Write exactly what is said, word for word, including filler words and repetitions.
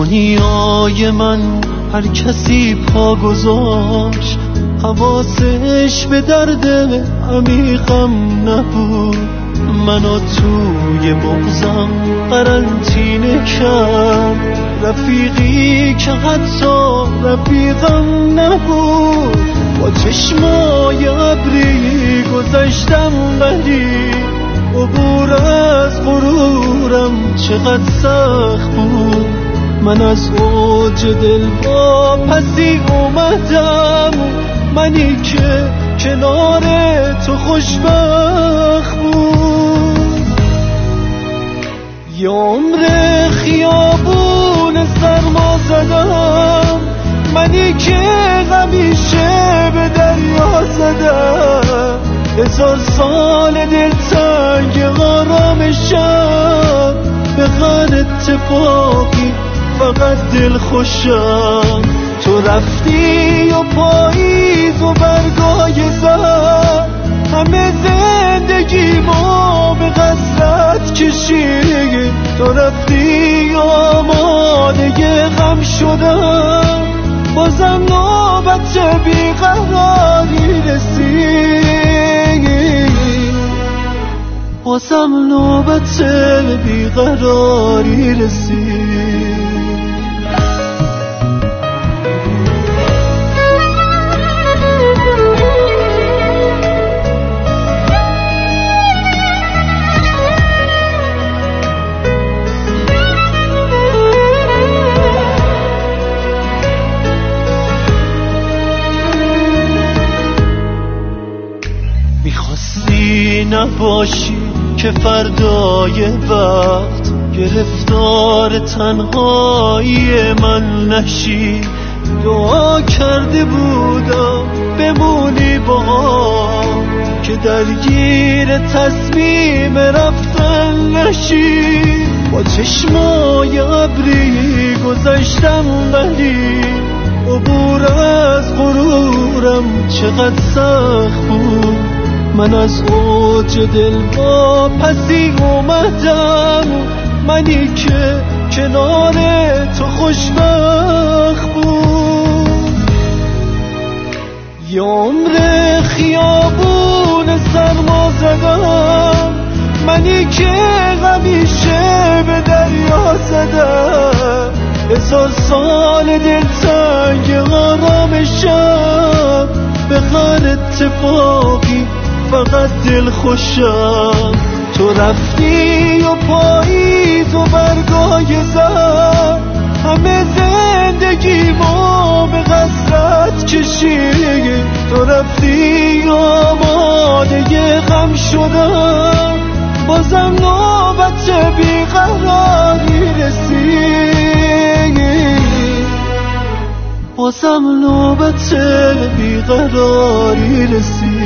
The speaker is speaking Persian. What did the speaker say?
دنیای من هر کسی پا گذاشت، حواسش به درد عمیقم نبود. منو توی بغضم قرنطینه کرد، رفیقی که حتی رفیقم نبود. با چشمای ابری گذشتم ولی عبور از غرورم چقدر سخت بود. من از اوج دل با پسی اومدم، منی که کنار تو خوشبخت بود. یه عمر خیابون سرما زدم، منی که همیشه به دریا زدم. هزار سال دلتنگ آرامشم، به هر اتفاقی فقط دل خوشم. تو رفتی و پاییز و برگای زد، همه زندگیمو به غفلت کشید. تو رفتی آماده غم شدم، بازم نوبت بیقراری رسید. بازم نوبت بیقراری رسید. میخواستی نباشی که فردای وقت گرفتار تنهایی من نشی. دعا کرده بودم بمونی با هم، که درگیر تصمیم رفتن نشی. با چشمای ابری گذشتم ولی عبور از غرورم چقدر سخت بود. من از اوج دل با پسی اومدم، منی که کنار تو خوشبخت بود. یه عمر خیابون سرما زدم، منی که همیشه به دریا زدم. هزار سال دلتنگ آرامشم، به هر اتفاقی فقط دل خوشم. تو رفتی و پاییز و برگای زد، همه زندگیمو به غفلت کشید. تو رفتی آماده غم شدم، بازم نوبت بیقراری رسید. بازم نوبت بیقراری رسید.